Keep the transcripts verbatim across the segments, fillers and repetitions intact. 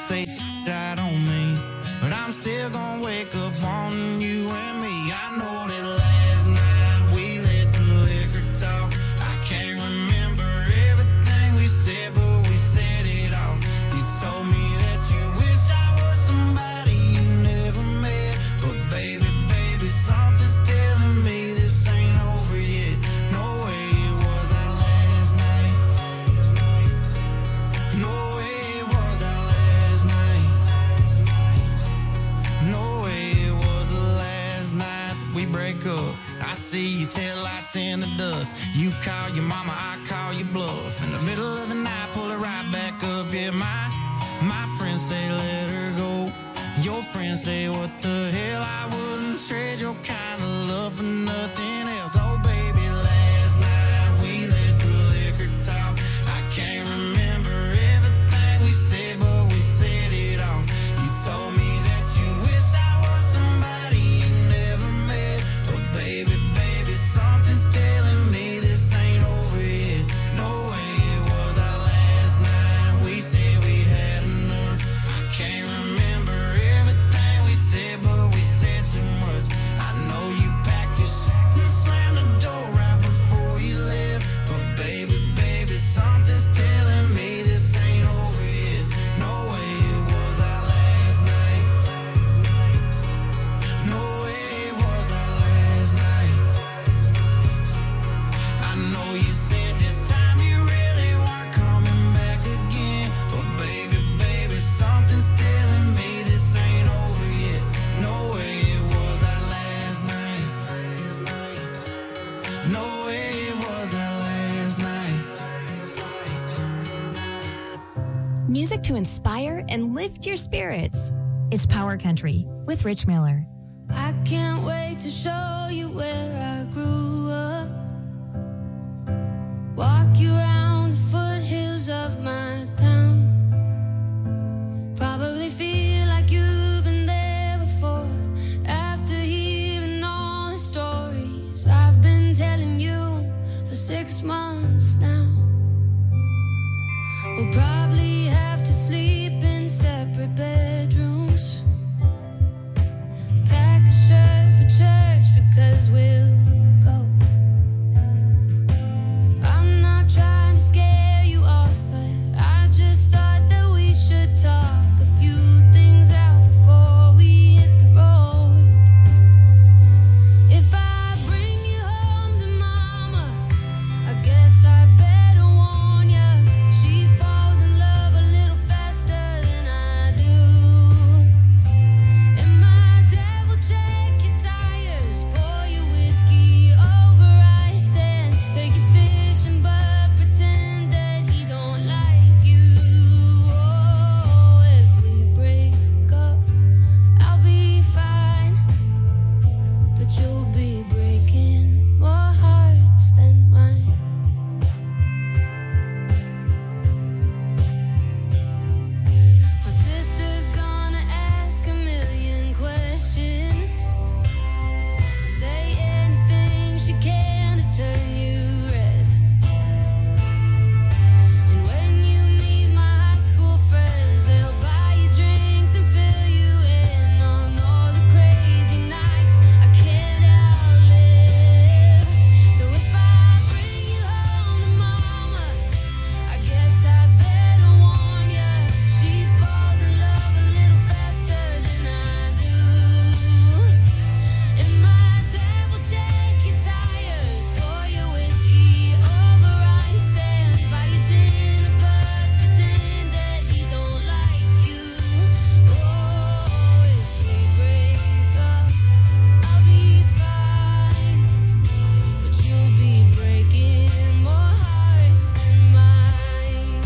say shit I don't mean, but I'm still gonna wake up wanting you and me. I know that last night we let the liquor talk. I can't remember everything we said, but we said it all. You told me that you wish I was somebody you never met, but baby, baby, something's telling me this ain't over yet. No way it was our last night. No way it was our last night. No way it was the last night that we break up. I see your tail lights in the dust. You call your mama, I call your bluff. In the middle of the night, pull it right back up. Yeah, my, my friends say let her go. Your friends say what the hell, I wouldn't trade your kind of love for nothing else. Oh baby, last night we let the liquor talk. I can't remember everything we said, but we said it all. You told me that you wish I was somebody you never met, but baby, baby, something's telling me this ain't over yet. No way it was our last night. We said we'd had enough. I can't remember everything we said, but we said too much. I know you packed your shit and slammed the door right before you left, but baby, baby, something's telling me this ain't over yet. No way it was our last night. No way it was our last night. I know you said this time you really weren't coming back again, but baby, baby, something's telling me this ain't over yet. No way it was our last night. No way it was our last night. Music to inspire and lift your spirits. It's Power Country with Rich Miller. I can't wait to show you where I grew up. Walk you around the foothills of my town. Probably feel like you've been there before. After hearing all the stories I've been telling you for six months now. We'll probably have to sleep in separate bedrooms. Pack a shirt for church because we'll go. I'm not trying to scare you off, but I just thought that we should talk a few things out before we hit the road. If I bring you home to mama, I guess I better warn ya. She falls in love a little faster than I do. And my dad will check your tires, pour your whiskey over ice, and take you fishing, but pretend that he don't like you. Oh, if we break up, I'll be fine, but you'll be breaking more hearts than mine. My sister's gonna ask a million questions, say anything she can to turn you red. And when you meet my high school friends, they'll buy you drinks and fill you in on all the crazy nights I can't outlive. So if I bring you home to mama, I guess I better warn ya. She falls in love a little faster than I do. And my dad will check your tires, pour your whiskey over ice, and buy you dinner, but pretend that he don't like you. Oh, if we break up, I'll be fine, but you'll be breaking more hearts than mine.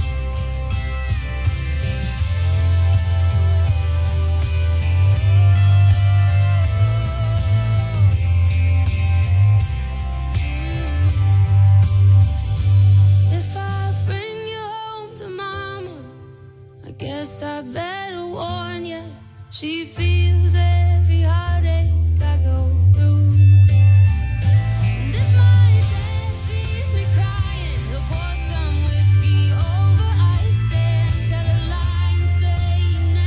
If I bring you home to mama, I guess I better warn ya. She feels every heartache I go through. And if my dad sees me crying, he'll pour some whiskey over ice and tell a lie and say you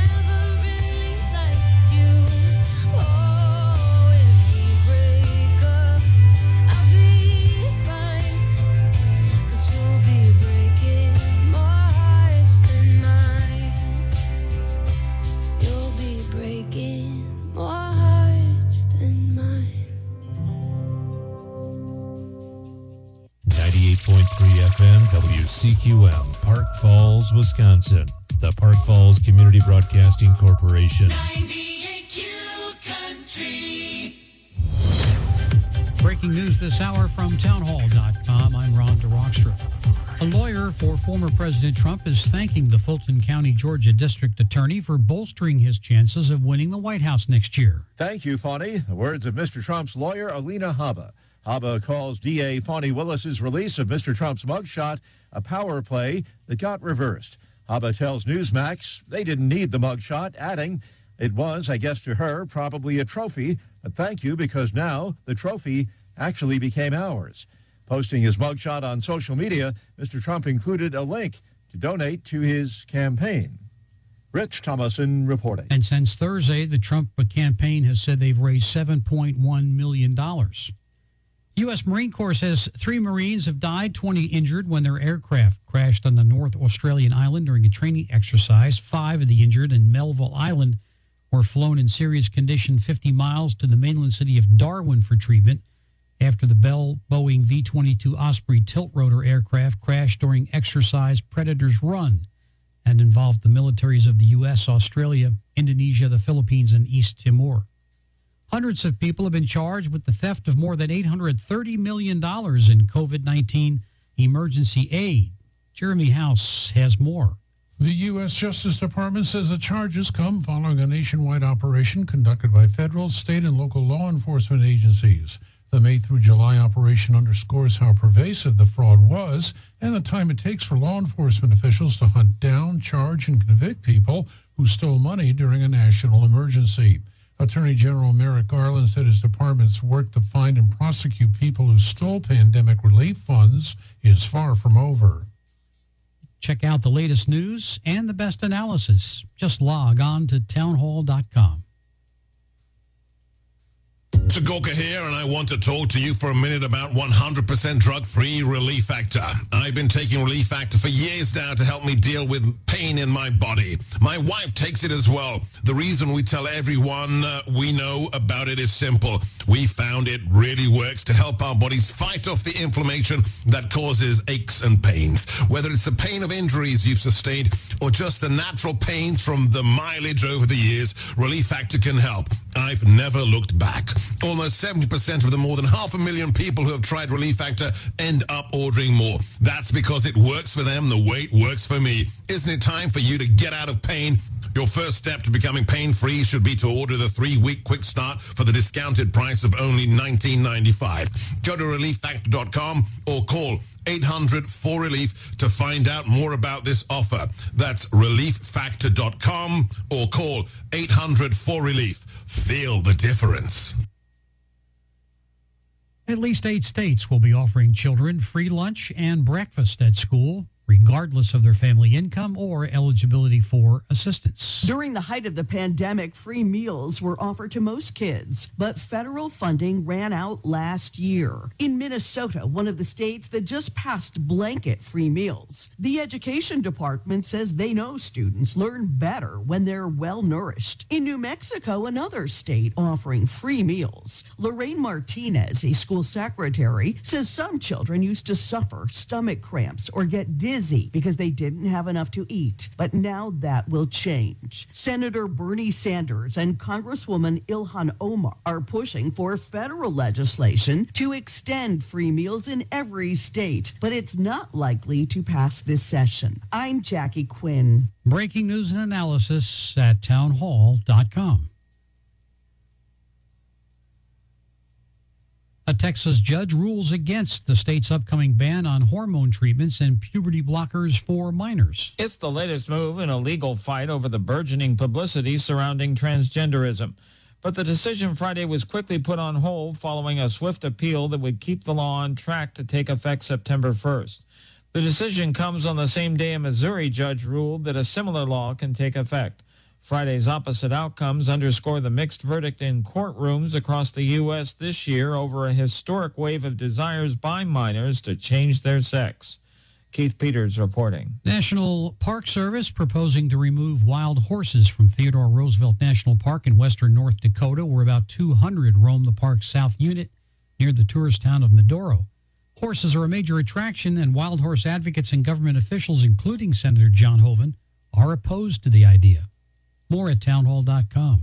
C Q M, Park Falls, Wisconsin. The Park Falls Community Broadcasting Corporation. ninety-eight Q Country. Breaking news this hour from townhall dot com. I'm Ron DeRockstra. A lawyer for former President Trump is thanking the Fulton County, Georgia District Attorney for bolstering his chances of winning the White House next year. Thank you, Fani. The words of Mister Trump's lawyer, Alina Habba. Habba calls D A Fani Willis's release of Mister Trump's mugshot a power play that got reversed. Habba tells Newsmax they didn't need the mugshot, adding, it was, I guess to her, probably a trophy, but thank you because now the trophy actually became ours. Posting his mugshot on social media, Mister Trump included a link to donate to his campaign. Rich Thomason reporting. And since Thursday, the Trump campaign has said they've raised seven point one million dollars. U S. Marine Corps says three Marines have died, twenty injured when their aircraft crashed on the North Australian island during a training exercise. Five of the injured in Melville Island were flown in serious condition fifty miles to the mainland city of Darwin for treatment after the Bell Boeing V twenty-two Osprey tilt-rotor aircraft crashed during exercise Predator's Run and involved the militaries of the U S, Australia, Indonesia, the Philippines, and East Timor. Hundreds of people have been charged with the theft of more than eight hundred thirty million dollars in COVID nineteen emergency aid. Jeremy House has more. The U S. Justice Department says the charges come following a nationwide operation conducted by federal, state, and local law enforcement agencies. The May through July operation underscores how pervasive the fraud was and the time it takes for law enforcement officials to hunt down, charge, and convict people who stole money during a national emergency. Attorney General Merrick Garland said his department's work to find and prosecute people who stole pandemic relief funds is far from over. Check out the latest news and the best analysis. Just log on to townhall dot com. Tagoka here, and I want to talk to you for a minute about one hundred percent drug-free Relief Factor. I've been taking Relief Factor for years now to help me deal with pain in my body. My wife takes it as well. The reason we tell everyone uh, we know about it is simple. We found it really works to help our bodies fight off the inflammation that causes aches and pains. Whether it's the pain of injuries you've sustained or just the natural pains from the mileage over the years, Relief Factor can help. I've never looked back. Almost seventy percent of the more than half a million people who have tried Relief Factor end up ordering more. That's because it works for them the way it works for me. Isn't it time for you to get out of pain? Your first step to becoming pain-free should be to order the three-week quick start for the discounted price of only nineteen ninety-five. Go to relief factor dot com or call eight hundred four relief to find out more about this offer. That's relief factor dot com or call eight hundred four relief. Feel the difference. At least eight states will be offering children free lunch and breakfast at school, regardless of their family income or eligibility for assistance. During the height of the pandemic, free meals were offered to most kids, but federal funding ran out last year. In Minnesota, one of the states that just passed blanket free meals, the education department says they know students learn better when they're well-nourished. In New Mexico, another state offering free meals, Lorraine Martinez, a school secretary, says some children used to suffer stomach cramps or get dizzy because they didn't have enough to eat. But now that will change. Senator Bernie Sanders and Congresswoman Ilhan Omar are pushing for federal legislation to extend free meals in every state, but it's not likely to pass this session. I'm Jackie Quinn. Breaking news and analysis at townhall dot com. A Texas judge rules against the state's upcoming ban on hormone treatments and puberty blockers for minors. It's the latest move in a legal fight over the burgeoning publicity surrounding transgenderism. But the decision Friday was quickly put on hold following a swift appeal that would keep the law on track to take effect September first. The decision comes on the same day a Missouri judge ruled that a similar law can take effect. Friday's opposite outcomes underscore the mixed verdict in courtrooms across the U S this year over a historic wave of desires by minors to change their sex. Keith Peters reporting. National Park Service proposing to remove wild horses from Theodore Roosevelt National Park in western North Dakota, where about two hundred roam the park's south unit near the tourist town of Medoro. Horses are a major attraction, and wild horse advocates and government officials, including Senator John Hoeven, are opposed to the idea. More at townhall dot com.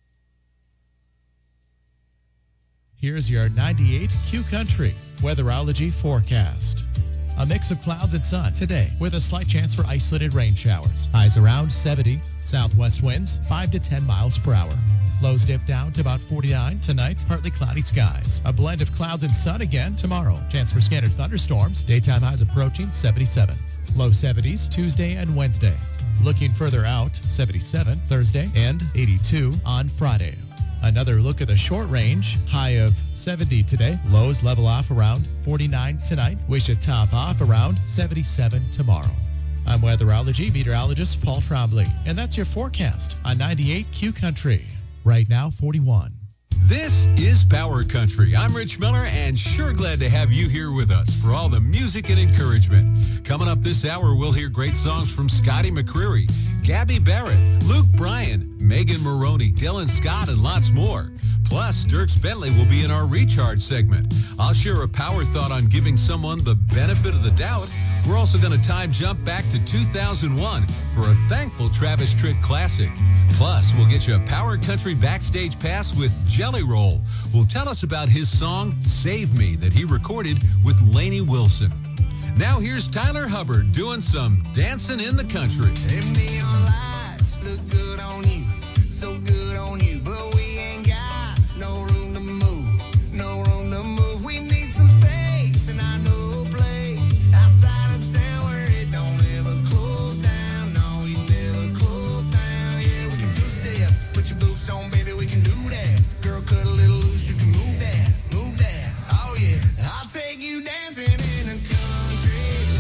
Here's your ninety-eight Q Country weatherology forecast. A mix of clouds and sun today with a slight chance for isolated rain showers. Highs around seventy. Southwest winds five to ten miles per hour. Lows dip down to about forty-nine tonight. Partly cloudy skies. A blend of clouds and sun again tomorrow. Chance for scattered thunderstorms. Daytime highs approaching seventy-seven. Low seventies Tuesday and Wednesday. Looking further out, seventy-seven Thursday and eighty-two on Friday. Another look at the short range. High of seventy today. Lows level off around forty-nine tonight. We should top off around seventy-seven tomorrow. I'm weatherology meteorologist Paul Trombley, and that's your forecast on ninety-eight Q Country. Right now, forty-one. This is Power Country. I'm Rich Miller, and sure glad to have you here with us for all the music and encouragement. Coming up this hour, we'll hear great songs from Scotty McCreery, Gabby Barrett, Luke Bryan, Megan Maroney, Dylan Scott, and lots more. Plus, Dierks Bentley will be in our Recharge segment. I'll share a power thought on giving someone the benefit of the doubt. We're also going to time jump back to two thousand one for a thankful Travis Tritt classic. Plus, we'll get you a Power Country backstage pass with Jelly Roll, who'll tell us about his song, Save Me, that he recorded with Lainey Wilson. Now here's Tyler Hubbard doing some dancing in the country. Them neon lights look good on you, so good on you, but we ain't got no room to move, no room to move. We need some space, and I know a place outside of town where it don't ever close down. No, we never close down. Yeah, we can two-step, put your boots on, baby, we can do that. Girl, cut a little loose, you can move that, move that. Oh yeah, I'll take you dancing in the country.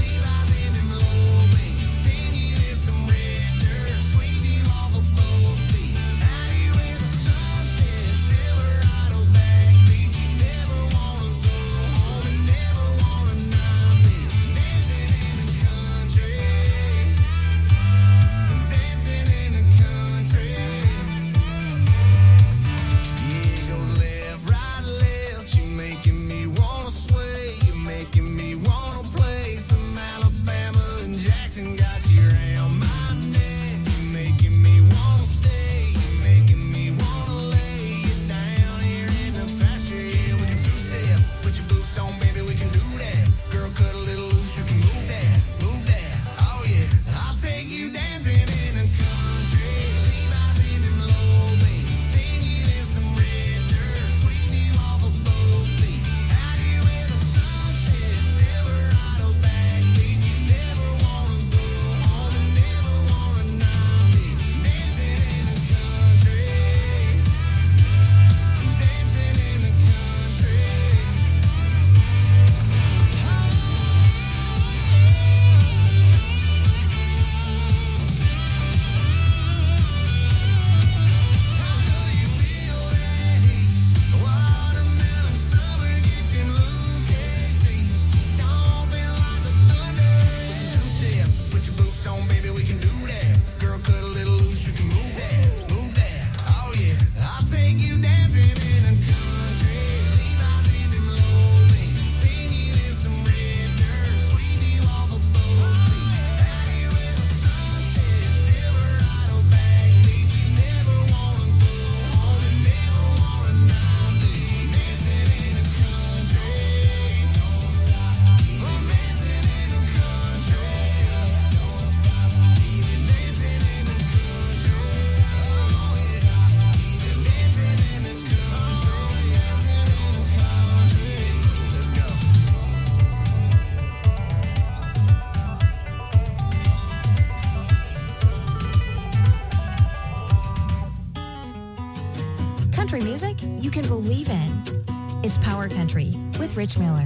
Country music you can believe in. It's Power Country with Rich Miller.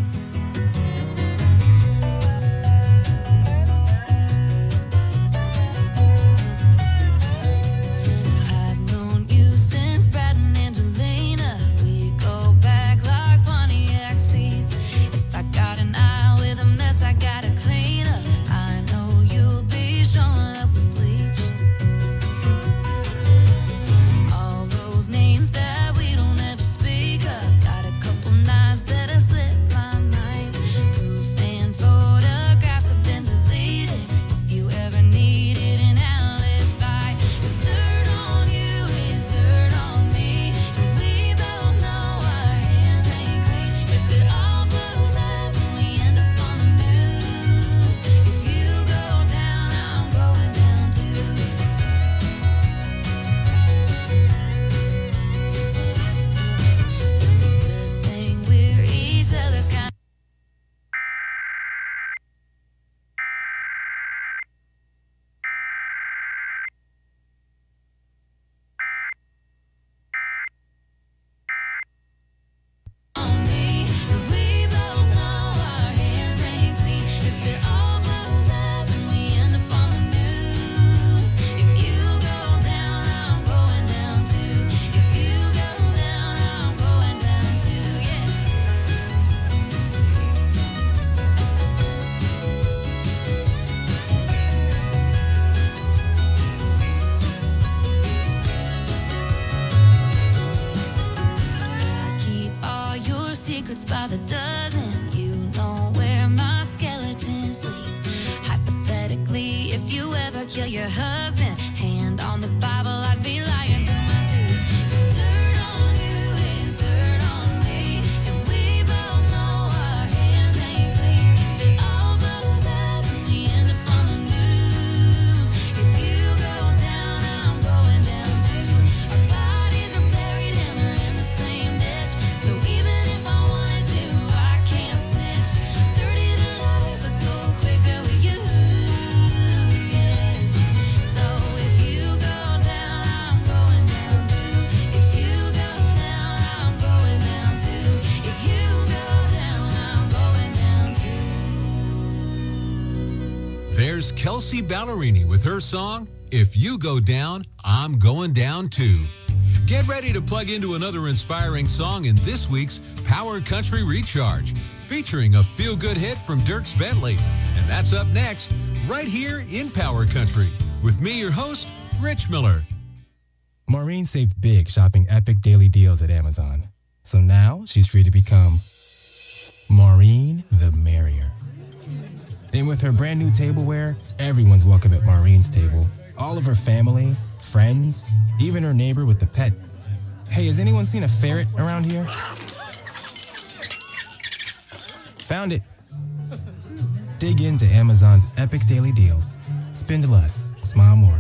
I've known you since Brad and Angelina. We go back like Pontiac seats. If I got an eye with a mess, I gotta clean up. I know you'll be showing up with bleach. All those names that we don't ever speak of. Got a couple nights that I slipped my by the dozen. You know where my skeletons sleep. Hypothetically, if you ever kill your husband, hand on the Bible, I'd be lying through my teeth. 'Cause dirt on you is dirt on me, and we both know our hands ain't clean. If it all blows up and we end up on the news, if you go down, I'm going down too. Our bodies are buried and they're in the same ditch, so even if I wanted to, I can't snitch. thirty to life would go quicker with you, yeah. So if you go down, I'm going down too. If you go down, I'm going down too. If you go down, I'm going down too. There's Kelsey Ballerini with her song, If You Go Down, I'm Going Down Too. Get ready to plug into another inspiring song in this week's Power Country Recharge, featuring a feel-good hit from Dierks Bentley. And that's up next, right here in Power Country, with me, your host, Rich Miller. Maureen saved big shopping epic daily deals at Amazon. So now she's free to become Maureen the Merrier. And with her brand new tableware, everyone's welcome at Maureen's table. All of her family, friends, even her neighbor with the pet. Hey, has anyone seen a ferret around here? Found it. Dig into Amazon's epic daily deals. Spend less, smile more.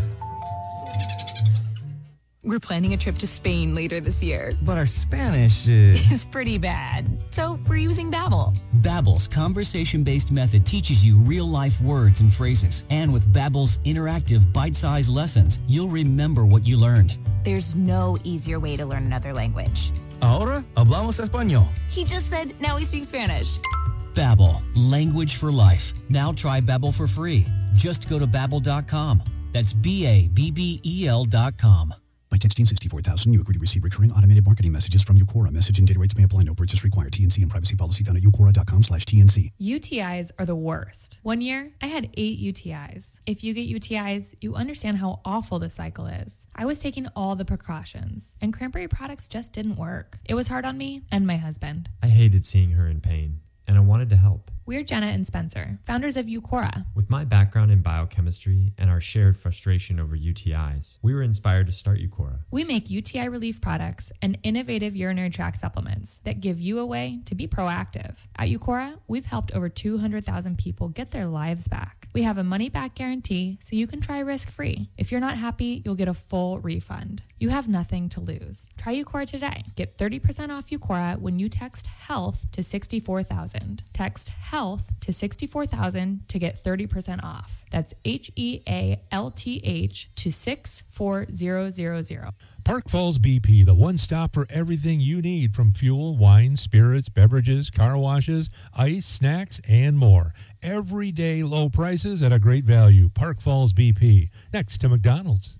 We're planning a trip to Spain later this year. But our Spanish is... It's pretty bad. So we're using Babbel. Babbel's conversation-based method teaches you real-life words and phrases. And with Babbel's interactive bite-sized lessons, you'll remember what you learned. There's no easier way to learn another language. Ahora hablamos español. He just said now he speaks Spanish. Babbel, language for life. Now try Babbel for free. Just go to babbel dot com. That's B A B B E L dot com. By texting sixty-four thousand, you agree to receive recurring automated marketing messages from Eucora. Message and data rates may apply. No purchase required. T N C and privacy policy found at eucora dot com slash T N C. U T Is are the worst. One year, I had eight U T Is. If you get U T Is, you understand how awful the cycle is. I was taking all the precautions, and Cranberry products just didn't work. It was hard on me and my husband. I hated seeing her in pain, and I wanted to help. We're Jenna and Spencer, founders of Eucora. With my background in biochemistry and our shared frustration over U T Is, we were inspired to start Eucora. We make U T I relief products and innovative urinary tract supplements that give you a way to be proactive. At Eucora, we've helped over two hundred thousand people get their lives back. We have a money-back guarantee, so you can try risk-free. If you're not happy, you'll get a full refund. You have nothing to lose. Try Eucora today. Get thirty percent off Eucora when you text HEALTH to sixty-four thousand. Text HEALTH to sixty-four thousand to get thirty percent off. That's H E A L T H to six four zero zero zero. Park Falls B P, the one stop for everything you need from fuel, wine, spirits, beverages, car washes, ice, snacks, and more. Everyday low prices at a great value. Park Falls B P, next to McDonald's.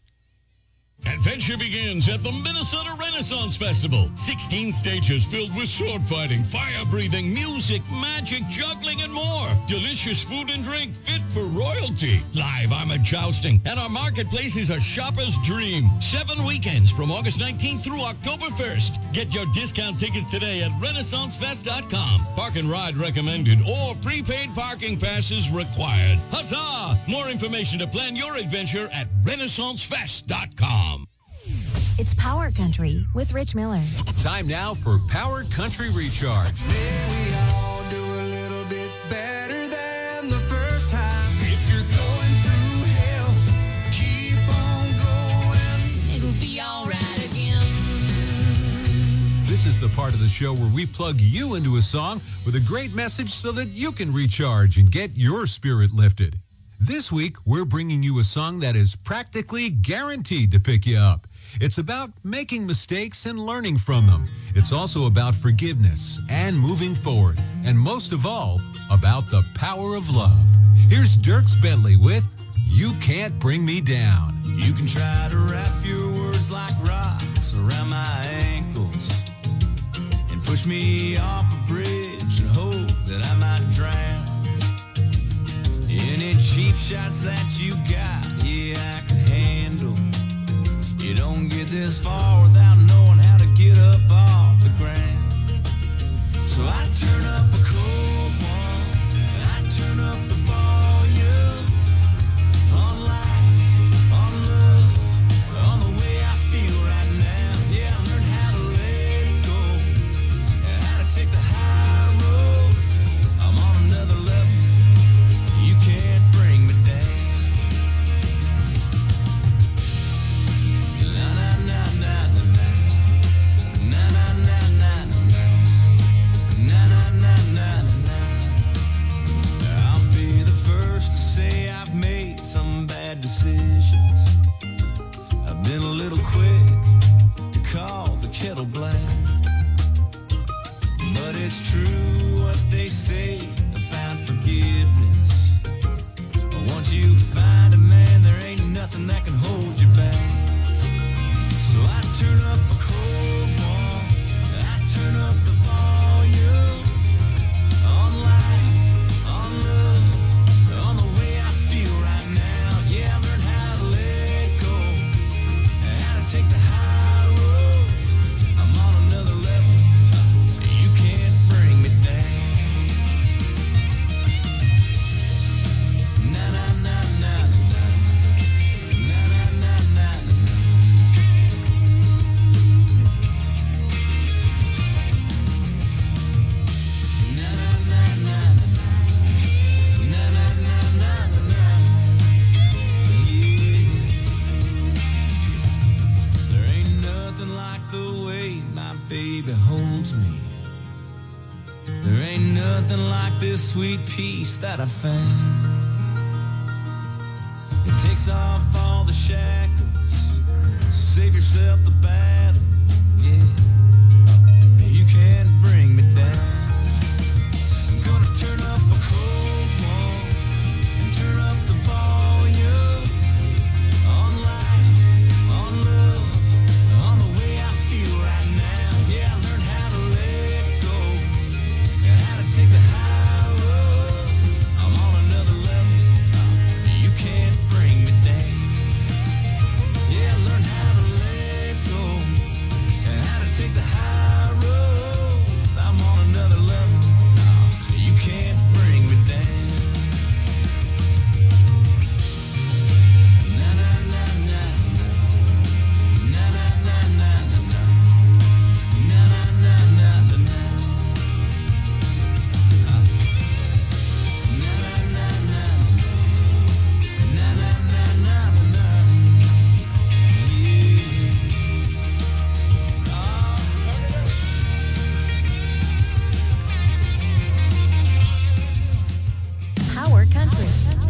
Adventure begins at the Minnesota Renaissance Festival. sixteen stages filled with sword fighting, fire breathing, music, magic, juggling, and more. Delicious food and drink fit for royalty. Live armored jousting, and our marketplace is a shopper's dream. Seven weekends from August nineteenth through October first. Get your discount tickets today at renaissance fest dot com. Park and ride recommended or prepaid parking passes required. Huzzah! More information to plan your adventure at renaissance fest dot com. It's Power Country with Rich Miller. Time now for Power Country Recharge. We all do a little bit better than the first time. If you're going through hell, keep on going. It'll be all right again. This is the part of the show where we plug you into a song with a great message so that you can recharge and get your spirit lifted. This week, we're bringing you a song that is practically guaranteed to pick you up. It's about making mistakes and learning from them. It's also about forgiveness and moving forward. And most of all, about the power of love. Here's Dierks Bentley with You Can't Bring Me Down. You can try to wrap your words like rocks around my ankles and push me off a bridge and hope that I might drown. Any cheap shots that you got, yeah, I can handle. You don't get this far without knowing how to get up off the ground. So I nothing like this sweet peace that I found. It takes off all the shackles, save yourself the battle, yeah. You can't bring me down. I'm gonna turn up a cold one and turn up the volume on life, on love, on the way I feel right now. Yeah, I learned how to let go and how to take the high road. I'm on another level. You can't bring me down. Yeah, I learned how to let go and how to take the high road. I'm on another level. You can't bring me down. Na na na na na. Na na na na na. Na na na na na. Na na na na. Na na na na na. Power Country.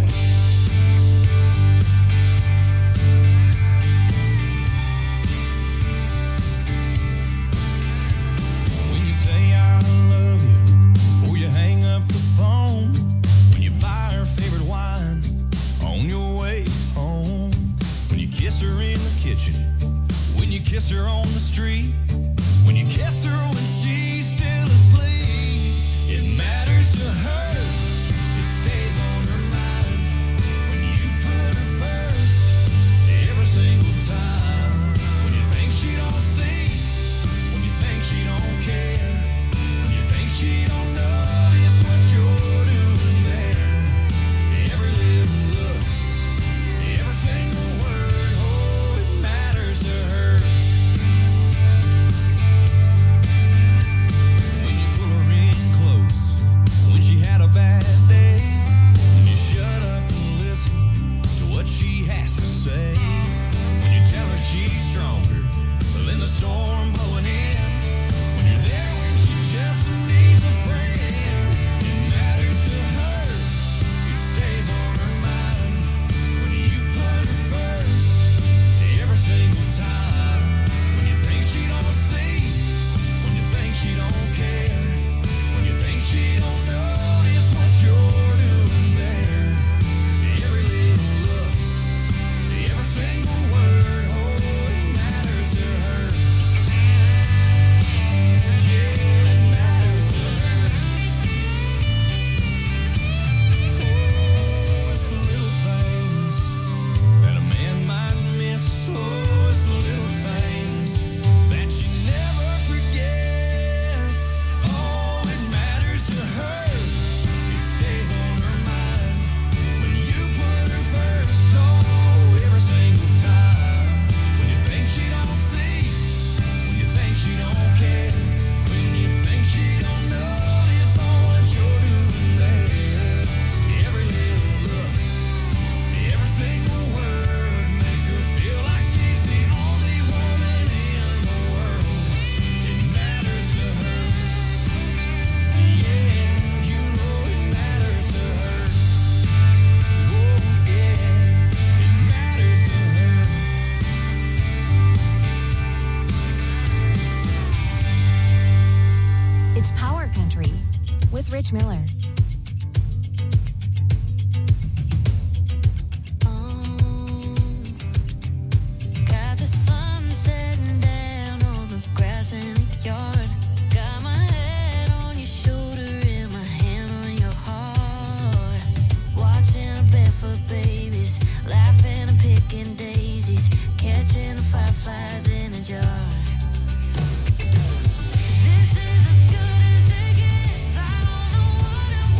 When you say I love you, before you hang up the phone, when you buy her favorite wine on your way home, when you kiss her in the kitchen, when you kiss her on the street, when you kiss her when she's still asleep, it matters to her, it stays on her mind, when you put her first, every single time, when you think she don't see, when you think she don't care, when you think she don't notice what you're doing there, every little look, every single word, oh, it matters to her. When you pull her in close, when she had a bad day, when you shut up and listen to what she has to say, when you tell her she's stronger than the storm blowing in, when you're there when she just needs a friend, it matters to her, it stays on her mind, when you put her first, every single time, when you think she don't see, when you think she don't care, when you think she don't notice what you're doing there, every little look, every single word, oh, it matters to her. Yeah, it matters to her. Oh, it's the little things that a man might miss. Oh, it's the little things that she never forgets. Oh, it matters to her. It stays on her mind when you put her first. Oh, every single time. When you think she don't see, when you think she don't care, when you think she don't notice all what you're doing there. Every little look, every single word, make her feel like she's the only woman in the world. It matters to her. Yeah, you know it matters to her. Oh, yeah, it matters to her. It's Power Country with Rich Miller. Got the sun setting down on the grass in the yard. Got my head on your shoulder and my hand on your heart. Watching barefoot babies, laughing and picking daisies, catching the fireflies in a jar. This is as good as it gets. I don't know what I'm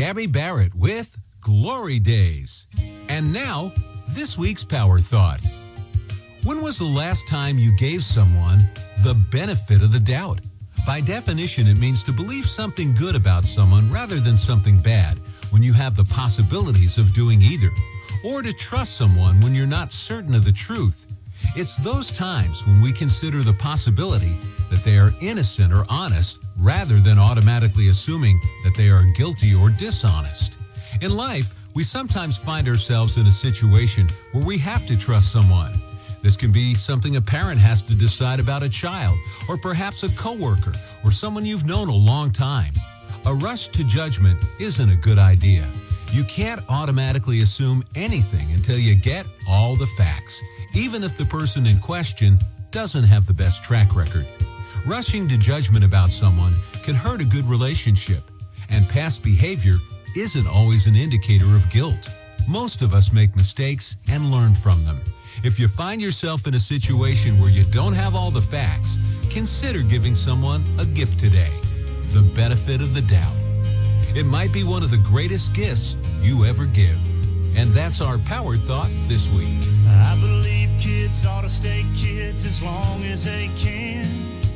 Gabby Barrett with Glory Days. And now, this week's Power Thought. When was the last time you gave someone the benefit of the doubt? By definition, it means to believe something good about someone rather than something bad when you have the possibilities of doing either, or to trust someone when you're not certain of the truth. It's those times when we consider the possibility that they are innocent or honest rather than automatically assuming that they are guilty or dishonest. In life, we sometimes find ourselves in a situation where we have to trust someone. This can be something a parent has to decide about a child, or perhaps a coworker, or someone you've known a long time. A rush to judgment isn't a good idea. You can't automatically assume anything until you get all the facts, even if the person in question doesn't have the best track record. Rushing to judgment about someone can hurt a good relationship, and past behavior isn't always an indicator of guilt. Most of us make mistakes and learn from them. If you find yourself in a situation where you don't have all the facts, consider giving someone a gift today, the benefit of the doubt. It might be one of the greatest gifts you ever give. And that's our Power Thought this week. I believe kids ought to stay kids as long as they can.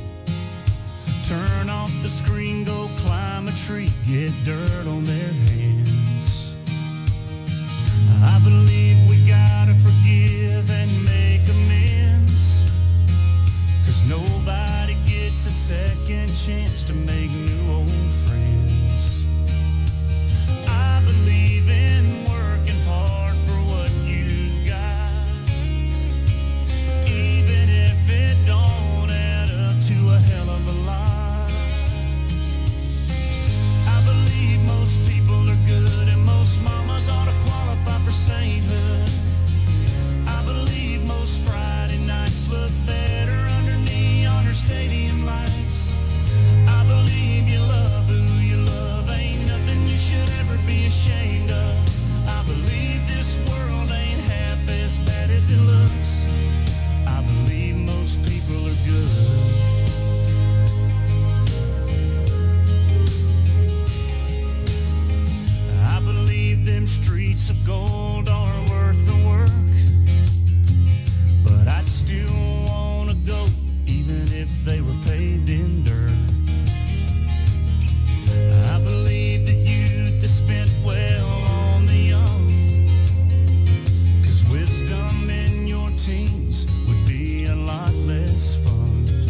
Turn off the screen, go climb a tree, get dirt on their hands. I believe we gotta forgive and make amends, 'cause nobody gets a second chance to make new old friends. I believe in working hard for what you've got, even if it don't add up to a hell of a lot. I believe most people are good and most mamas ought to qualify for sainthood. I believe most Friday nights look better under neon or stadium lights. I believe you love who you love, ain't nothing you should ever be ashamed of. I believe this world ain't half as bad as it looks. I believe most people are good. I believe them streets of gold are worth the work, but I'd still want to go even if they were paved in dirt. I believe that youth is spent well on the young, 'cause wisdom in your teens would be a lot less fun.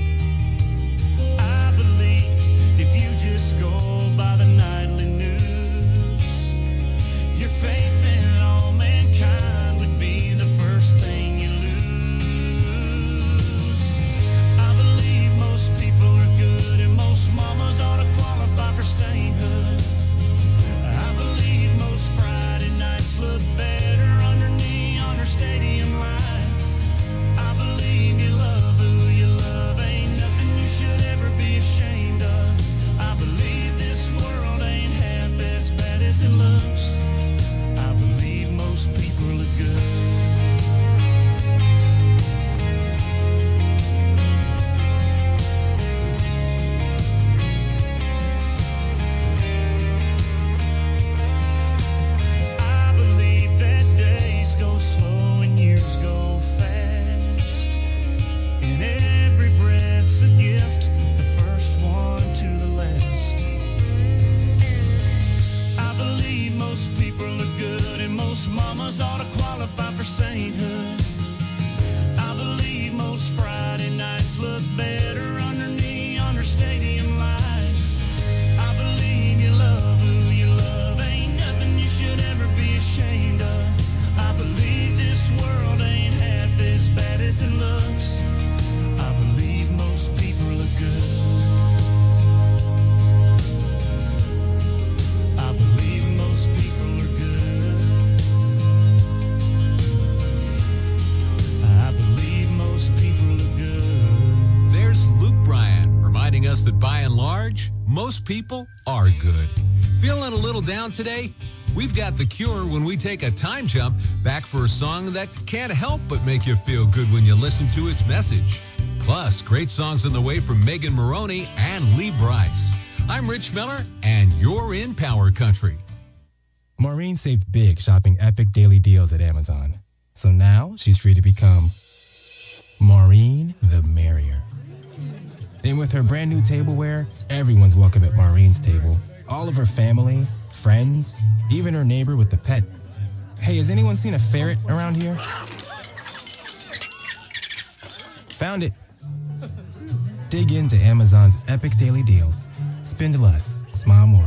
I believe if you just go by the nightly news, your faith in all mankind would be the first thing you lose. I believe most people are good and most mamas ought to qualify for sainthood. I believe most Friday nights look better under neon or stadium lights. I believe you love who you love, ain't nothing you should ever be ashamed of. I believe this world ain't half as bad as it looks. I believe most people are good. I believe that days go slow and years go fast, and every breath's a gift, the first one to the last. I believe most people are good and most mamas ought to qualify for sainthood. I believe most Friday nights look better under neon or stadium lights. I believe you love who you love, ain't nothing you should ever be ashamed of. I believe this world ain't half as bad as it looks. I believe most people are good. I believe most people are good. I believe most people are good. There's Luke Bryan reminding us that by and large, most people are good. Feeling a little down today? We've got the cure when we take a time jump back for a song that can't help but make you feel good when you listen to its message. Plus, great songs on the way from Megan Maroney and Lee Brice. I'm Rich Miller, and you're in Power Country. Maureen saved big shopping epic daily deals at Amazon. So now she's free to become Maureen the Merrier. And with her brand new tableware, everyone's welcome at Maureen's table. All of her family, friends, even her neighbor with the pet. Hey, has anyone seen a ferret around here? Found it. Dig into Amazon's epic daily deals. Spend less, smile more.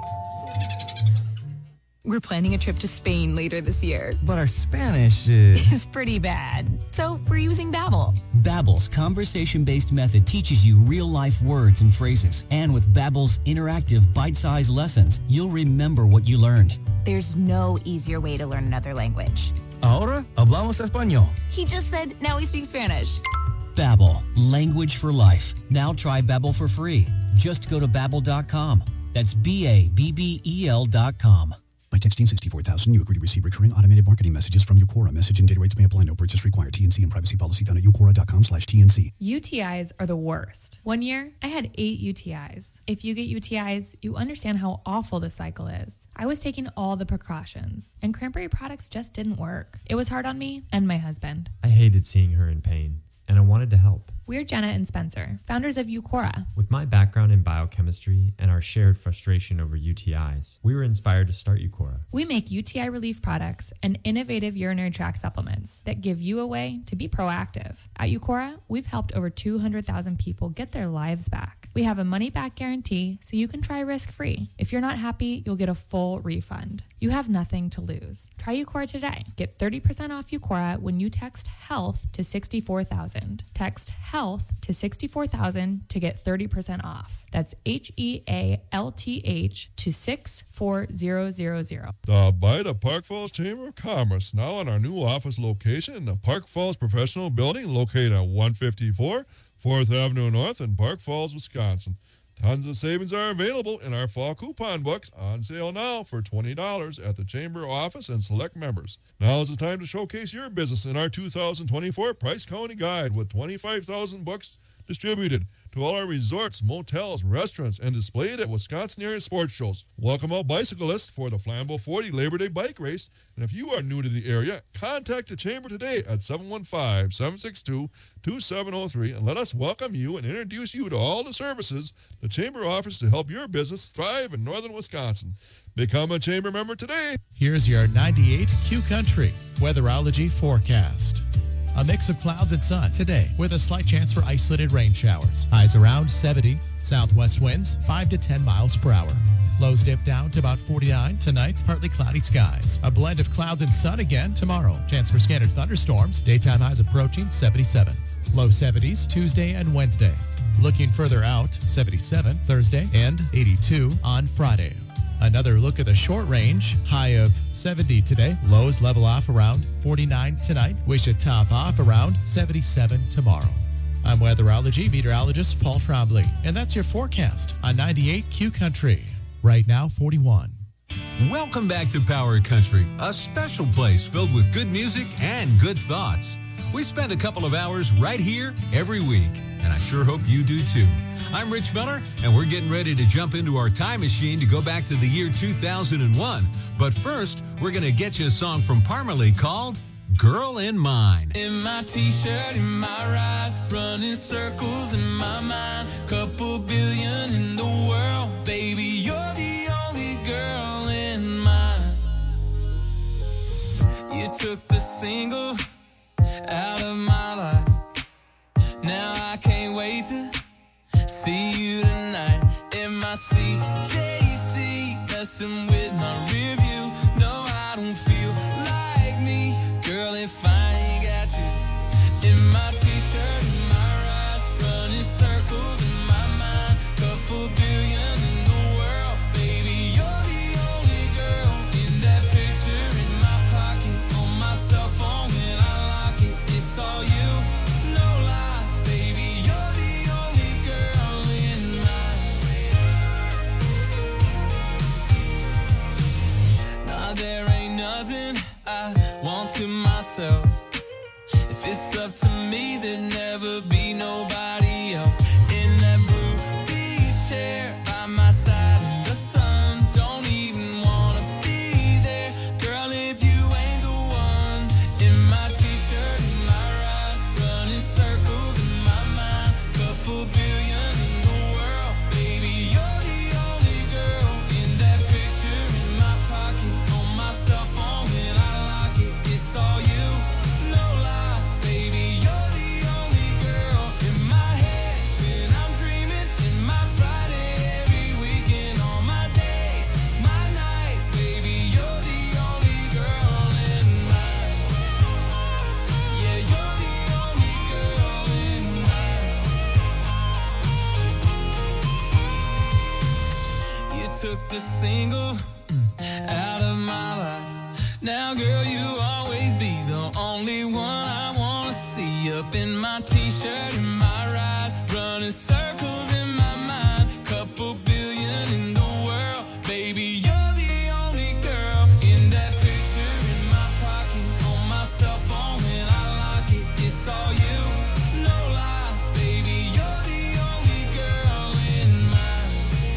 We're planning a trip to Spain later this year. But our Spanish is... It's pretty bad. So we're using Babbel. Babbel's conversation-based method teaches you real-life words and phrases. And with Babbel's interactive bite-sized lessons, you'll remember what you learned. There's no easier way to learn another language. Ahora hablamos español. He just said now he speaks Spanish. Babbel, language for life. Now try Babbel for free. Just go to babbel dot com. That's B A B B E L dot com. By texting sixty-four thousand, you agree to receive recurring automated marketing messages from Eucora. Message and data rates may apply. No purchase required. T N C and privacy policy found at eucora dot com slash T N C. U T Is are the worst. One year, I had eight U T Is. If you get U T Is, you understand how awful the cycle is. I was taking all the precautions, and cranberry products just didn't work. It was hard on me and my husband. I hated seeing her in pain, and I wanted to help. We're Jenna and Spencer, founders of Eucora. With my background in biochemistry and our shared frustration over U T Is, we were inspired to start Eucora. We make U T I relief products and innovative urinary tract supplements that give you a way to be proactive. At Eucora, we've helped over two hundred thousand people get their lives back. We have a money-back guarantee, so you can try risk-free. If you're not happy, you'll get a full refund. You have nothing to lose. Try Eucora today. Get thirty percent off Eucora when you text HEALTH to sixty-four thousand. Text HEALTH to sixty-four thousand to get thirty percent off. That's H E A L T H to six four zero zero zero. Stop by the Park Falls Chamber of Commerce, now in our new office location in the Park Falls Professional Building, located at one fifty-four fourth Avenue North in Park Falls, Wisconsin. Tons of savings are available in our fall coupon books, on sale now for twenty dollars at the Chamber office and select members. Now is the time to showcase your business in our two thousand twenty-four Price County Guide with twenty-five thousand books distributed to all our resorts, motels, restaurants, and displayed at Wisconsin area sports shows. Welcome all bicyclists for the Flambeau forty Labor Day bike race. And if you are new to the area, contact the Chamber today at seven one five, seven six two, two seven zero three and let us welcome you and introduce you to all the services the Chamber offers to help your business thrive in northern Wisconsin. Become a Chamber member today. Here's your ninety-eight Q Country weatherology forecast. A mix of clouds and sun today with a slight chance for isolated rain showers. Highs around seventy. Southwest winds five to ten miles per hour. Lows dip down to about forty-nine tonight. Partly cloudy skies. A blend of clouds and sun again tomorrow. Chance for scattered thunderstorms. Daytime highs approaching seventy-seven. Low seventies Tuesday and Wednesday. Looking further out, seventy-seven Thursday and eighty-two on Friday. Another look at the short range. High of seventy today. Lows level off around forty-nine tonight. We should top off around seventy-seven tomorrow. I'm weatherology meteorologist Paul Trombley, and that's your forecast on ninety-eight Q Country. Right now, forty-one. Welcome back to Power Country, a special place filled with good music and good thoughts. We spend a couple of hours right here every week, and I sure hope you do too. I'm Rich Miller, and we're getting ready to jump into our time machine to go back to the year two thousand one. But first, we're going to get you a song from Parmalee called Girl in Mine. In my t-shirt, in my ride, running circles in my mind. Couple billion in the world, baby, you're the only girl in mine. You took the single out of my life. Now I can't wait to see you tonight. In my C J C, messing with my rear view. No, I don't feel like me. Girl, if I ain't got you. In my t-shirt, in my ride, running circles in my mind. Couple billion in the world, baby, you're the only girl. In that picture in my pocket, on my cell phone when I lock it. It's all you, no lie, baby, you're the only girl in mine. Nah, there ain't nothing I want to myself. If it's up to me, there'd never be nobody else. In that blue beach chair by my Now, girl, you always be the only one I wanna see. Up in my t-shirt, in my ride, running circles in my mind. Couple billion in the world, baby, you're the only girl. In that picture in my pocket, on my cell phone, and I lock it. It's all you, no lie, baby, you're the only girl in mine.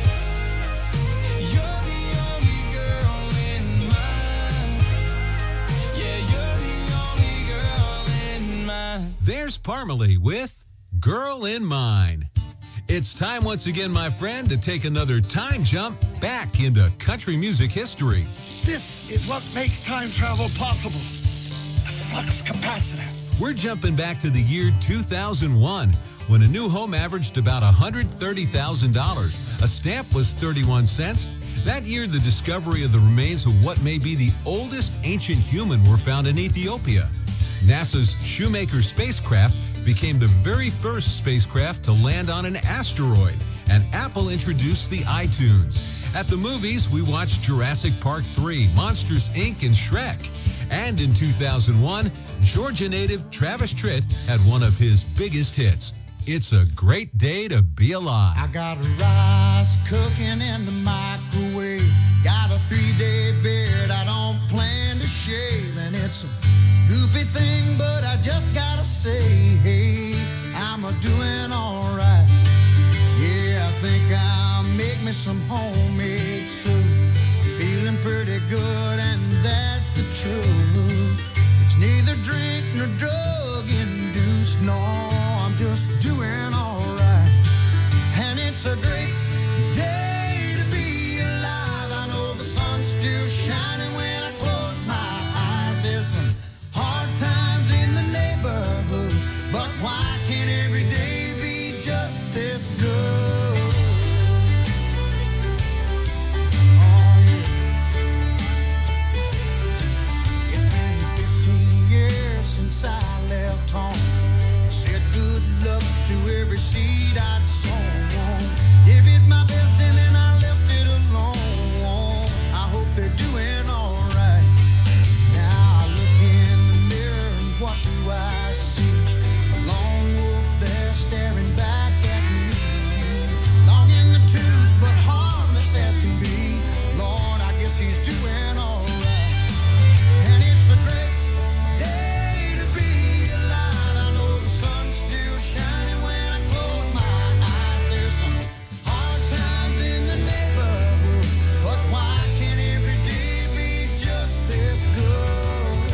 You're the only girl in mine. Yeah, you're the only girl in mine. There's Parmalee with Girl in Mine. It's time once again, my friend, to take another time jump back into country music history. This is what makes time travel possible. The flux capacitor. We're jumping back to the year two thousand one, when a new home averaged about one hundred thirty thousand dollars. A stamp was thirty-one cents. That year, the discovery of the remains of what may be the oldest ancient human were found in Ethiopia. NASA's Shoemaker spacecraft became the very first spacecraft to land on an asteroid, and Apple introduced the iTunes. At the movies, we watched Jurassic Park three, Monsters, Incorporated, and Shrek. And in two thousand one, Georgia native Travis Tritt had one of his biggest hits. It's a great day to be alive. I got rice cooking in the microwave. Got a three-day beard I don't plan to shave. And it's a goofy thing, but I just gotta say, hey, I'm a doing all right. Yeah, I think I'll make me some homemade soup. Feeling pretty good, and that's the truth. It's neither drink nor drug induced. No, I'm just doing all right. And it's a great day to be alive. I know the sun's still shining when I close my eyes. There's some hard times in the neighborhood, but why can't every day be just this good? Oh, yeah. It's been fifteen years since I left home. Said good luck to every seed I'd sown. Gave it my best and then I left it alone. I hope they're doing all right. Now I look in the mirror and what do I see? A lone wolf there staring back at me. Long in the tooth but harmless as can be. Lord, I guess he's doing all right. And it's a great day to be alive. I know the sun's still shining when I close my eyes. There's some hard times in the neighborhood, but why can't every day be just this good?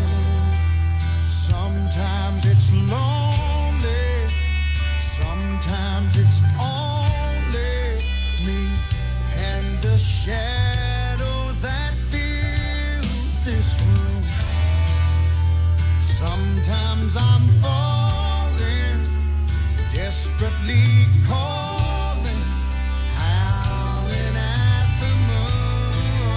Sometimes it's lonely, sometimes it's only me and the shadows that fill this room. Sometimes I'm falling, desperately calling, howling at the moon.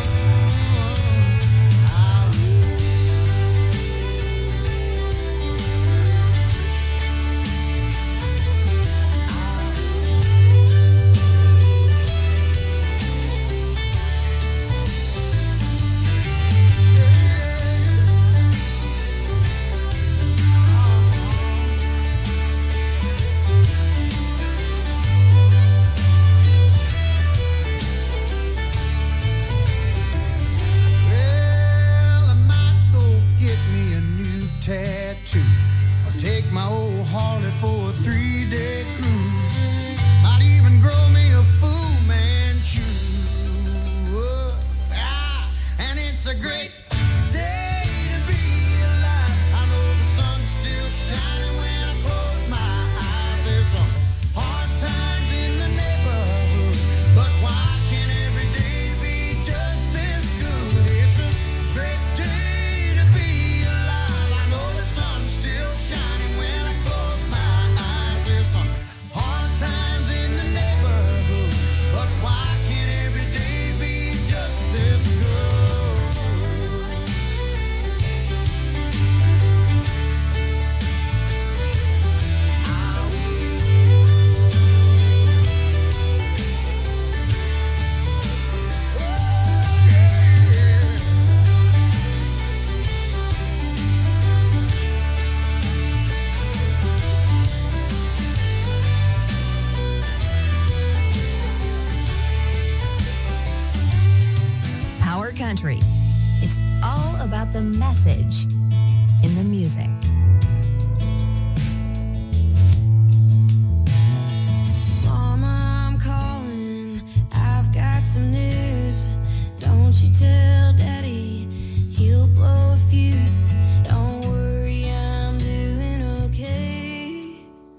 Well, I might go get me a new tattoo, or take my old Harley for a three-day cruise. Might even grow me a Fu Manchu. Ah, and it's a great day to be alive. I know the sun's still shining when I close my eyes. There's some hard times in the neighborhood, but why can't every day be just this good? It's a great day to be alive. I know the sun's still shining when I close my eyes. There's some hard times in the neighborhood, but why can't every day be just this good? It's all about the message in the music. Mama, I'm calling. I've got some news. Don't you tell Daddy, he'll blow a fuse. Don't worry, I'm doing okay.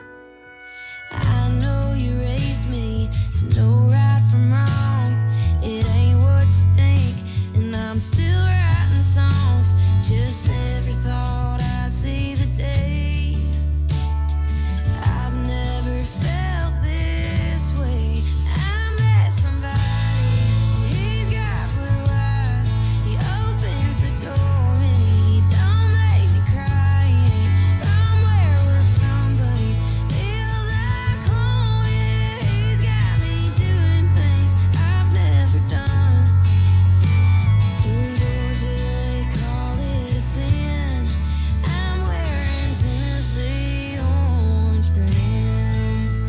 I know you raised me to know right from wrong. It ain't what you think, and I'm still writing songs. Just never thought I'd see the day. I've never felt this way. I met somebody, and he's got blue eyes. He opens the door and he don't make me cry. He ain't from where we're from, but he feels like home. Yeah, he's got me doing things I've never done. In Georgia they call it a sin. I'm wearing Tennessee orange for him.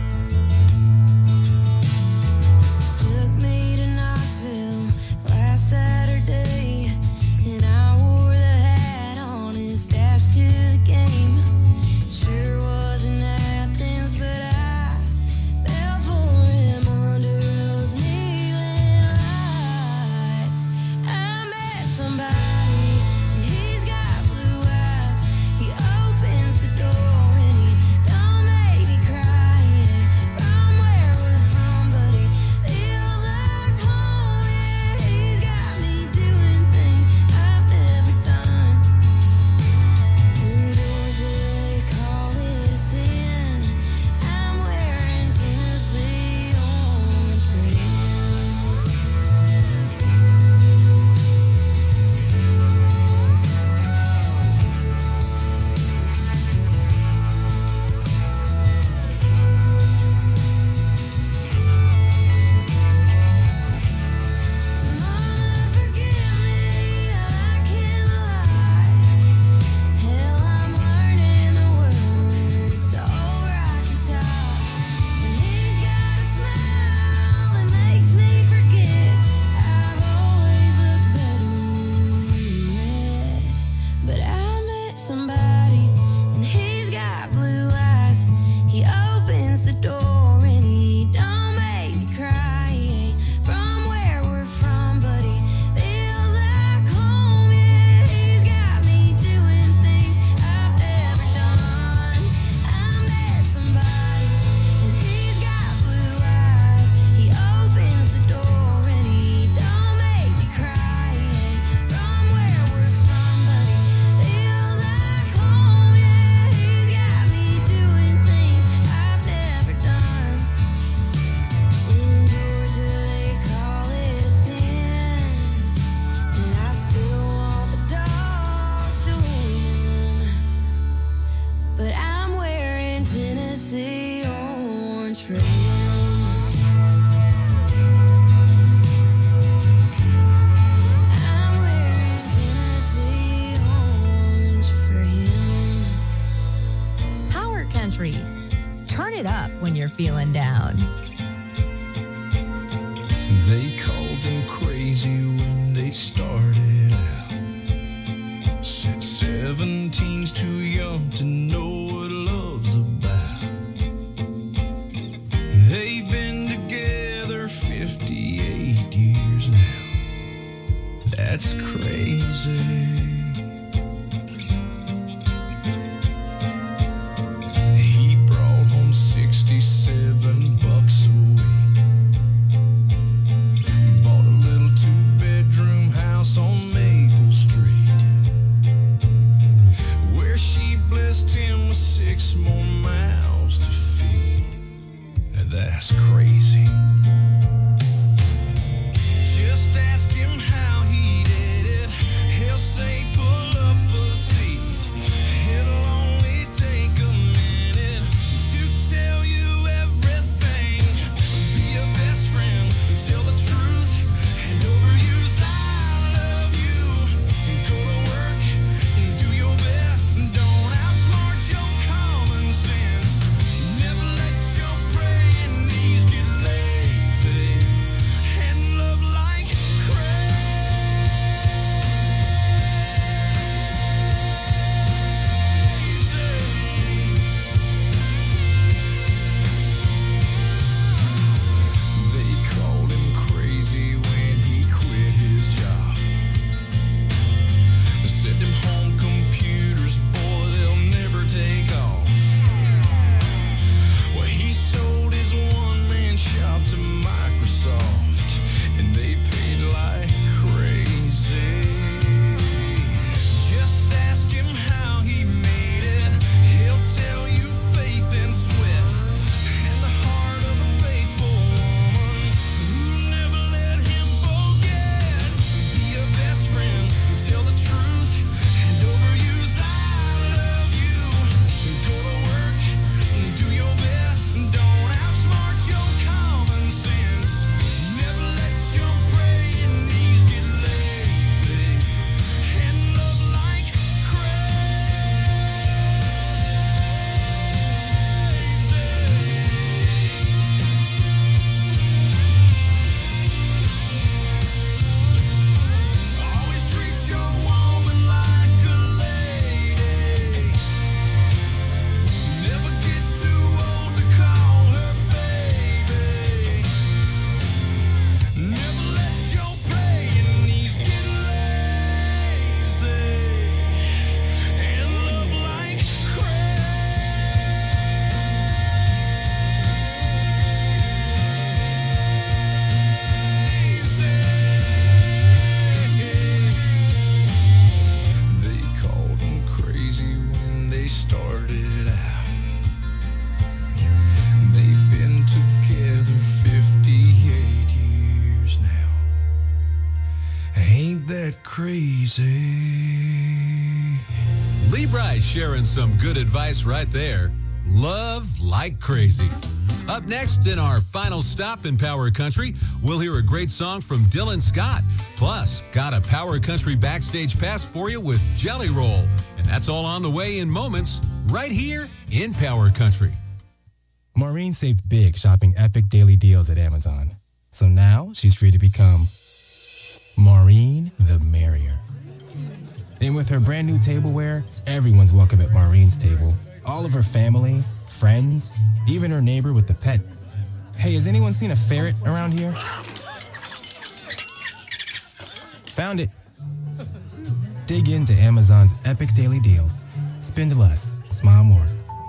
Took me to Knoxville last Saturday, and I wore the hat on his dash to the game. Sure wasn't Athens, but I fell for him under those neon lights. I met somebody, and he's got blue eyes. He opens the door and he don't make me cry. He ain't from where we're from, but he feels like home. Yeah, he's got me doing things I've never done. In Georgia they call it a sin. I'm wearing Tennessee orange for him. Mama, forgive me, I can't lie. Hell, I'm learning the words to old Rocky Top. And he's got a smile that makes me forget I've always looked better in red. But I met somebody, and he's got blue eyes. He opens the door and he don't make me cry. He ain't from where we're from, but he feels like home. Yeah, he's got me doing things I've never done. I met somebody, and he's got blue eyes. He opens the door and he don't make me cry. He ain't from where we're from, but he feels like home. Yeah, he's got me doing things I've never done. In Georgia they call it a sin, and I still want the dogs to win. But I'm wearing Tennessee orange for him. I'm wearing Tennessee orange for him. Power Country. Turn it up when you're feeling down. They called them crazy when they started out. Said seventeen's too young to know what love's about. They've been together fifty-eight years now. That's crazy. He brought home sixty-seven bucks a week. Bought a little two-bedroom house on Maple Street, where she blessed him with six more mouths to feed. Now that's crazy. Just ask him how he did it. He'll say crazy. Lee Bryce sharing some good advice right there. Love like crazy. Up next in our final stop in Power Country, we'll hear a great song from Dylan Scott. Plus, got a Power Country backstage pass for you with Jelly Roll. And that's all on the way in moments right here in Power Country. Maureen saved big shopping epic daily deals at Amazon. So now she's free to become Maureen the Merrier. And with her brand new tableware, everyone's welcome at Maureen's table. All of her family, friends, even her neighbor with the pet. Hey, has anyone seen a ferret around here? Found it. Dig into Amazon's epic daily deals. Spend less, smile more.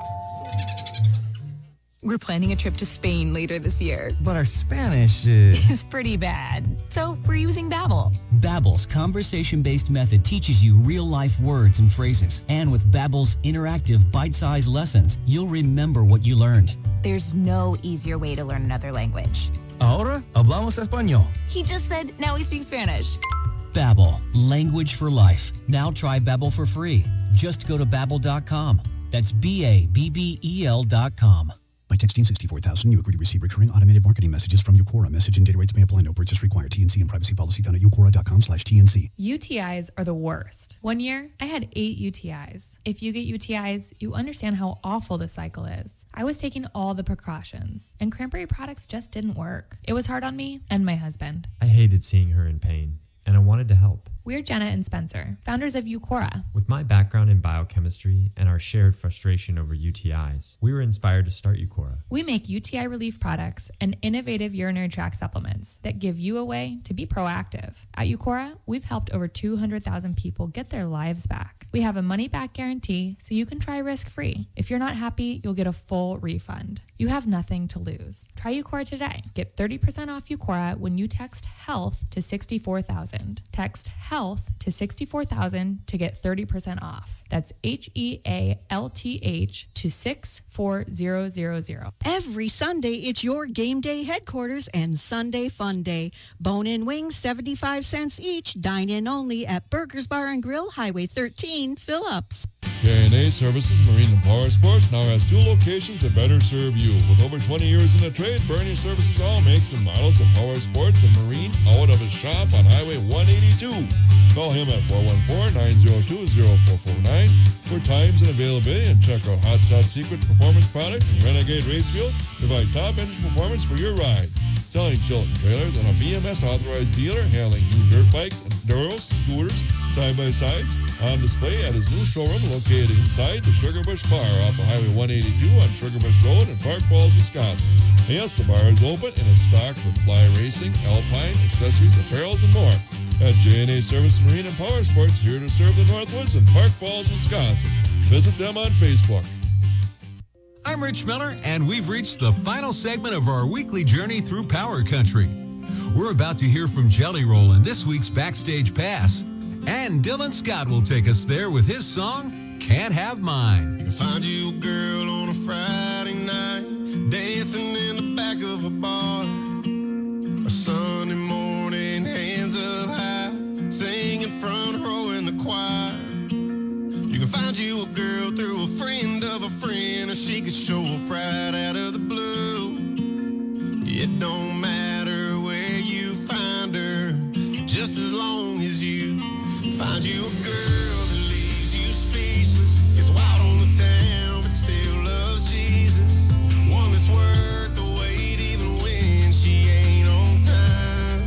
We're planning a trip to Spain later this year. But our Spanish is... It's pretty bad. So we're using Babbel. Babbel's conversation-based method teaches you real-life words and phrases. And with Babbel's interactive bite-sized lessons, you'll remember what you learned. There's no easier way to learn another language. Ahora hablamos español. He just said, now we speak Spanish. Babbel, language for life. Now try Babbel for free. Just go to babbel dot com. That's B A B B E L dot com. By texting sixty-four thousand, you agree to receive recurring automated marketing messages from Eucora. Message and data rates may apply. No purchase required. T N C and privacy policy found at eucora dot com slash T N C. U T Is are the worst. One year, I had eight U T Is. If you get U T Is, you understand how awful the cycle is. I was taking all the precautions, and Cranberry products just didn't work. It was hard on me and my husband. I hated seeing her in pain, and I wanted to help. We're Jenna and Spencer, founders of Eucora. With my background in biochemistry and our shared frustration over U T Is, we were inspired to start Eucora. We make U T I relief products and innovative urinary tract supplements that give you a way to be proactive. At Eucora, we've helped over two hundred thousand people get their lives back. We have a money-back guarantee, so you can try risk-free. If you're not happy, you'll get a full refund. You have nothing to lose. Try Eucora today. Get thirty percent off Eucora when you text HEALTH to sixty-four thousand. Text HEALTH to sixty-four thousand to get thirty percent off. That's H E A L T H to six four zero zero zero. Every Sunday, it's your game day headquarters and Sunday Fun Day. Bone-in wings, seventy-five cents each. Dine-in only at Burgers Bar and Grill, Highway thirteen, Phillips. J and A Services Marine and Power Sports now has two locations to better serve you. With over twenty years in the trade, Bernie Services all makes and models of power sports and marine out of his shop on Highway one eighty-two. Call him at four one four, nine zero two, zero four four nine for times and availability, and check out Hot Shot Secret Performance Products and Renegade Race Fuel. Provide top engine performance for your ride. Selling Chilton trailers and a B M S authorized dealer, handling new dirt bikes, enduros, scooters, side-by-sides, on display at his new showroom located inside the Sugarbush Bar off of Highway one eighty-two on Sugarbush Road in Park Falls, Wisconsin. Yes, the bar is open and is stocked with fly racing, alpine, accessories, apparels, and more. At J and A Service Marine and Power Sports, here to serve the Northwoods in Park Falls, Wisconsin. Visit them on Facebook. I'm Rich Miller, and we've reached the final segment of our weekly journey through Power Country. We're about to hear from Jelly Roll in this week's Backstage Pass, and Dylan Scott will take us there with his song, Can't Have Mine. You can find you a girl on a Friday night, dancing in the back of a bar. A Sunday morning, hands up high, singing front row in the choir. You can find you a girl through a friend of a friend, or she could show up right out of the blue. It don't matter where you find her, just as long as you find you a girl that leaves you speechless, is wild on the town but still loves Jesus. One that's worth the wait even when she ain't on time.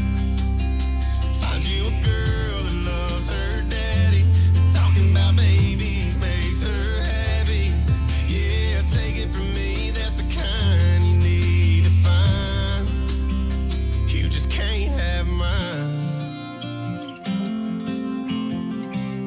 Find you a girl that loves her daddy, talking about babies makes her happy. Yeah, take it from me, that's the kind you need to find. You just can't have mine.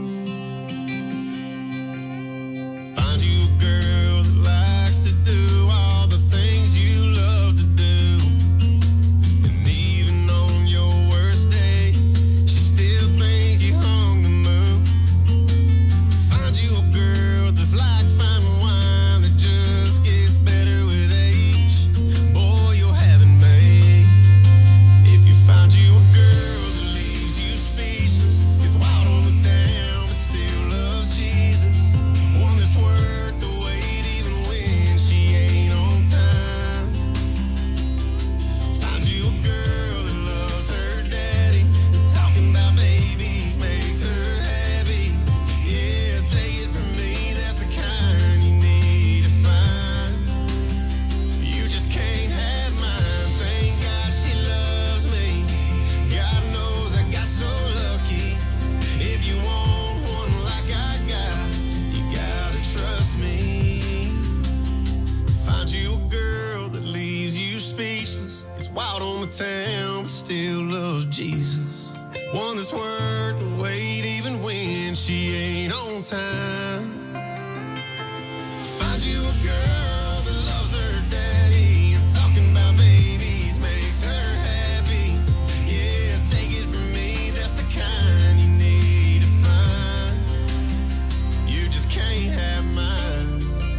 town, but still loves Jesus. One that's worth the wait even when she ain't on time. Find you a girl that loves her daddy, and talking about babies makes her happy. Yeah, take it from me, that's the kind you need to find. You just can't have mine.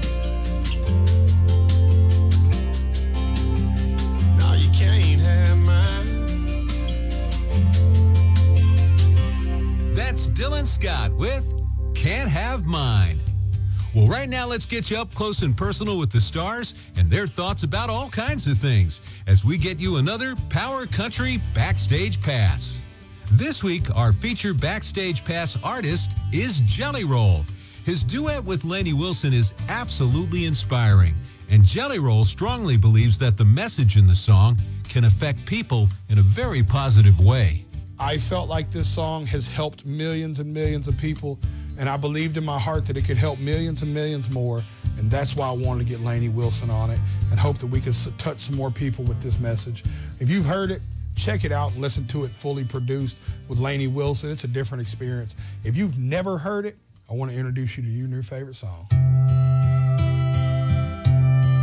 No, you can't have mine. That's Dylan Scott with Can't Have Mine. Well, right now, let's get you up close and personal with the stars and their thoughts about all kinds of things as we get you another Power Country Backstage Pass. This week, our featured Backstage Pass artist is Jelly Roll. His duet with Lainey Wilson is absolutely inspiring, and Jelly Roll strongly believes that the message in the song can affect people in a very positive way. I felt like this song has helped millions and millions of people, and I believed in my heart that it could help millions and millions more, and that's why I wanted to get Lainey Wilson on it and hope that we could s- touch some more people with this message. If you've heard it, check it out and listen to it fully produced with Lainey Wilson. It's a different experience. If you've never heard it, I want to introduce you to your new favorite song.